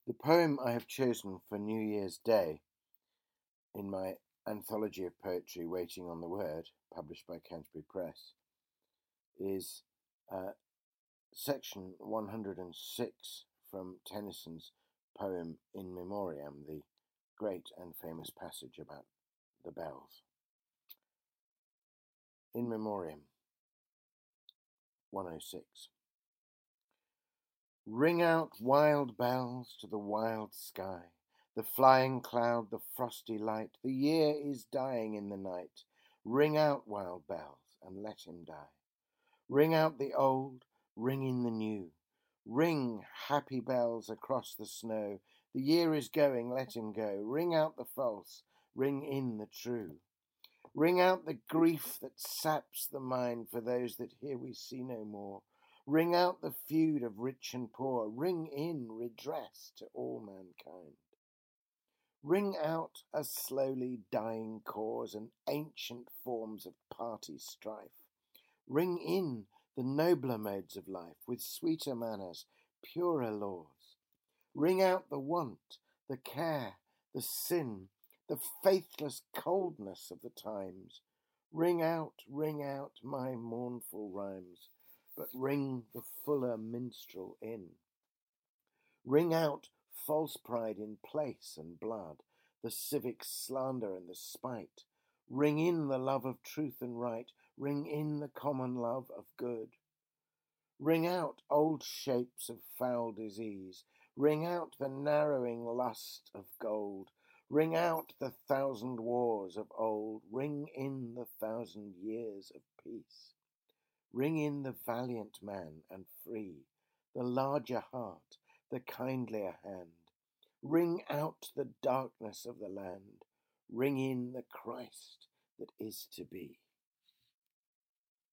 The poem I have chosen for New Year's Day in my anthology of poetry, Waiting on the Word, published by Canterbury Press, is section 106 from Tennyson's poem In Memoriam, the great and famous passage about the bells. In Memoriam 106. Ring out wild bells to the wild sky, the flying cloud, the frosty light, the year is dying in the night. Ring out wild bells and let him die. Ring out the old, ring in the new. Ring, happy bells, across the snow. The year is going, let him go. Ring out the false, ring in the true. Ring out the grief that saps the mind for those that here we see no more. Ring out the feud of rich and poor. Ring in redress to all mankind. Ring out a slowly dying cause and ancient forms of party strife. Ring in the nobler modes of life with sweeter manners, purer laws. Ring out the want, the care, the sin, the faithless coldness of the times. Ring out my mournful rhymes, but ring the fuller minstrel in. Ring out false pride in place and blood, the civic slander and the spite. Ring in the love of truth and right, ring in the common love of good. Ring out old shapes of foul disease, ring out the narrowing lust of gold. Ring out the 1,000 wars of old, ring in the 1,000 years of peace. Ring in the valiant man and free, the larger heart, the kindlier hand. Ring out the darkness of the land, ring in the Christ that is to be.